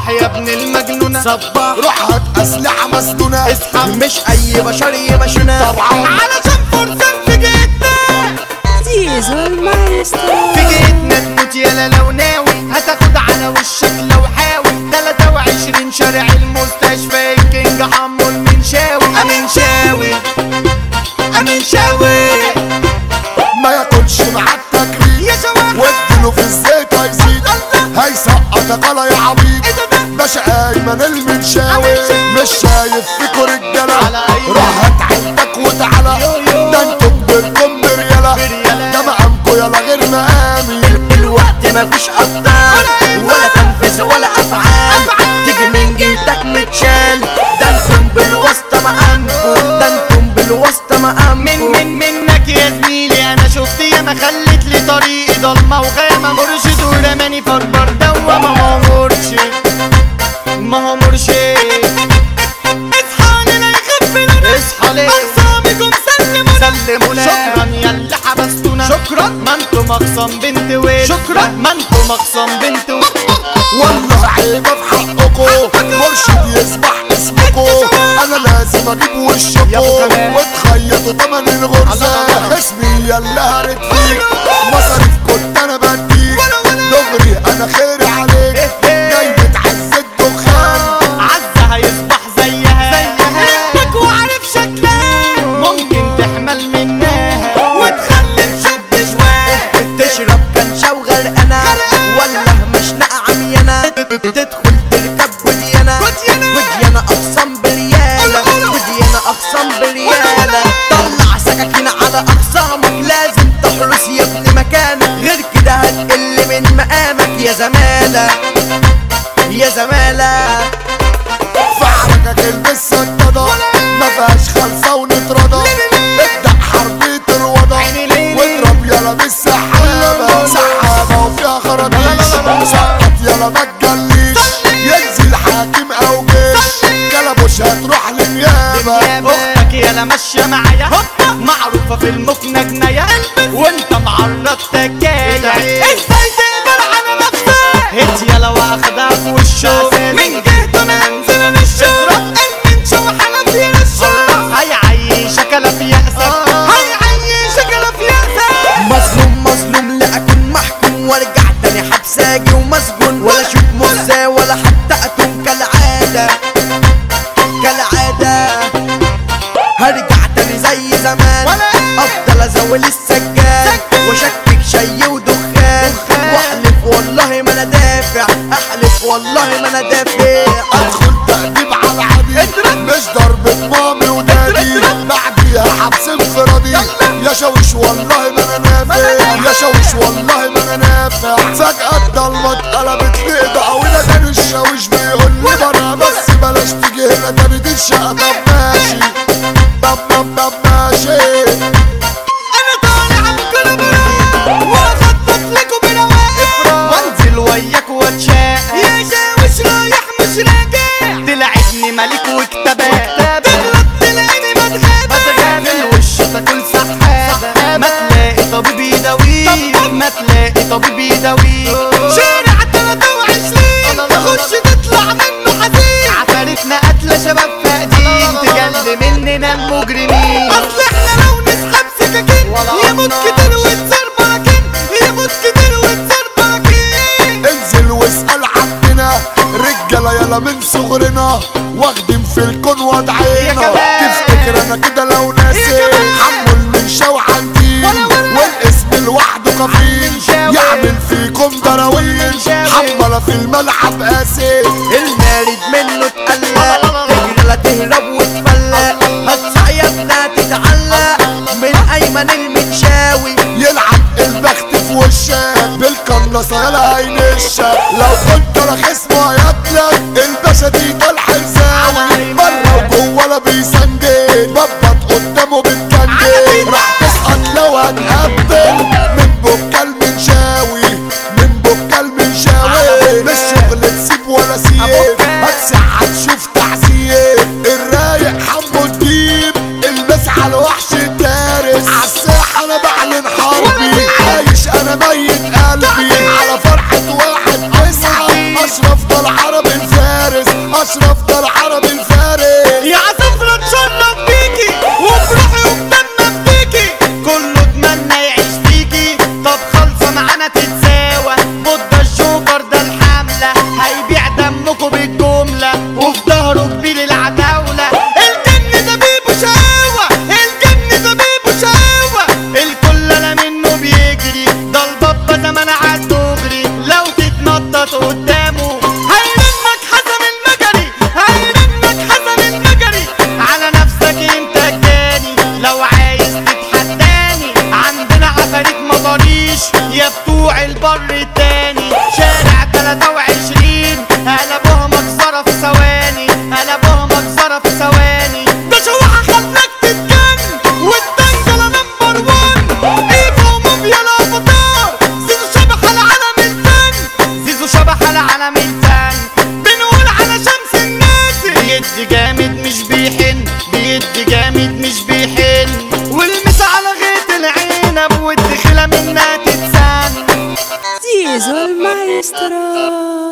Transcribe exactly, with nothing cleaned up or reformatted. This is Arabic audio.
صباح يا ابن المجنونة صباح، روح هات اسلحة مسنونة، اصحى مش اي بشر يمشونا طبعا علشان فرصة في جيتنا، زيزو المايسترو. في جيتنا تموت يالا لو ناوي، هتاخد على وشك لو حاول. تلاتة وعشرين شارع المستشفى الكينج حمو المنشاوي، امنشاوي امنشاوي ما ياكلش مع التكريم يا شباب، واديله في الزيت هيزيد هيسقطك على يا عبيد. ايه ده ده باشا ايمن المنشاوي مش شايف فيكوا رجاله، على أي روح هات عيلتك وتعالى. ده انتوا كبركم برياله، بريالة. ده مقامكوا يلا غير مقامي. الوقت مفيش ابطال ولا تنفيذ ولا افعال، تيجي من جلدك متشال. ده انتم بالواسطة مقامكم، ده انتم بالواسطة من مقامكم. من منك يا زميلي انا شفت ياما، خلت لي طريقي ضلمه وغامه. مرشد ورماني في اكبر دوامه، ما هو مرشد ما هو مرشد. اصحى لنا يخف لنا، اصحى لنا اقسامكم سلمونا سلمونا. شكرا يا اللي حبستونا، شكرا ما انتم اقسام بنت ويل، شكرا ما انتم اقسام بنت ويل. والله عيبة في حقكوا، مرشد يسبح اسمكوا. انا لازم اجيب يا أبو وشكوا كمال. وتخيطوا تمن الغرزة. اسمي يلا هرت فيك، مصاريف كنت انا بديك دغري، انا خيري عليك. جاي بتعز الدخان، عزة هيصبح زيها منك وعارف شكلها، ممكن تحمل منها وتخلي شاب شواه. تشرب كان شوغر انا ولا مشنقة عميانة، تدخل تركب وديانة وديانة اقسام بريالة، وديانة اقسام بريالة. طلع سكاكين على اقسامك، لازم تحرس يا ابن مكانك، غير كده هتقل من مقامك يا زمالة يا زمالة. فعركك البس سدادة ما فيهاش خلصة ونترضى. ابدأ حربية الوضع واضرب يلا بالسحابة، سحابة وفيها خراطيش. سقط يلا ما تجليش، ينزل حاكم او جيش كلبوش هتروح للنيابة. اختك يالا ماشية معايا، معروفة في المكنة جناية، وانت معرض تكاية. ازاي تقدر على نفسك؟ هت يالا واخدها في وشه، من جهته انا هنزل نشرب المنشا وحنفي نشرب. هيعيشك الا في يأسك، هيعيشك الا في يأسك. مظلوم مظلوم لا اكون محكوم، وارجع تاني حبساجي ومسجون، ولا اشوف مزة ولا حتى اتوم كالعادة كالعادة. هرجع تاني زي زمان، افضل ازول السجاد واشكك شي ودخان، واحلف والله ما انا دافع، احلف والله ما انا دافع. ادخل تأديب على العديد، مش ضربة مامي ودادي، بعديها حبس انفرادي. يا شاويش والله ما انا نافع، يا شاويش والله ما انا نافع. فجأة الضلمة اتقلبت لإضاءة، ولا تاني الشاويش بيقول لي برا بس بلاش تيجي هنا تاني دي الشقة. طب ماشي طب طب طب ماشي. انا طالع بكل براء واخطط لكم بنواقع، وانزل وياك واتشاق. يا شاويش رايح مش راجع، تلعبني ملك وكتابات، تغلط تلاقيني بتغابى، الوش تاكل سحابة. ما تلاقي طبيب يداويك، ما تلاقي طبيب يداويك. شارع تلاتة وعشرين تخش تطلع منه حزين، عفارتنا قتلة شباب فاقدين، تجل مننا المجرمين. اصل احنا لو نسحب سكاكين يموت كتير وتصير براكين، يموت كتير وتصير براكين. انزل واسأل عننا، رجالة يلا من صغرنا واخدين في الكون وضعينا. تفتكر انا كده لو ناسي؟ حمو المنشاوي عندي والاسم لوحده كفيل، يعمل فيكم دراويل. حمالة في الملعب قاسي، المارد منه اتقلق، تجري لا تهرب وتفلق، هتصيطنا تتعلق من ايمن المنشاوي. يلعب البخت في وشك بالقناصة يلا هينشك. لو كنت رخيص ما ياكلك الباشا دي طالع حساوي، بره وجوه لا بيسندل، ببط قدامه بتجندل. راح تسقط لو هتقبل من بكا المنشاوي، من بكا المنشاوي. مش شغل تسيب ولا سيب، هتسع هتشوف تعذيب. الرايق حمو الديب، البس على وحش الدارس. عالساحة انا بعلن حربي، عايش انا ميت قلبي على فرحة واحد تسعة. اشرف ده العرب الفارس. قدامه هيرنك حزم المجري هيرنك حزم المجري على نفسك انت التاني لو عايز تتحداني عندنا عفاريت مطاريش يا بتوع البر التاني شارع تلاتة وعشرين قلبوها مجزرة في ثواني قلبوها مجزرة في ثواني ده شوحة خلك تتجن والدنجلة نمبر وان ايفو موفيا الافاتار زيزو شبح العالم الفن زيزو شبح العالم الفن بنقول على شمس الناس بيدي جامد مش بيحن بيدي جامد مش بيحن والمس على غيط العنب والدخلة منها تتسن Diesel Maestro.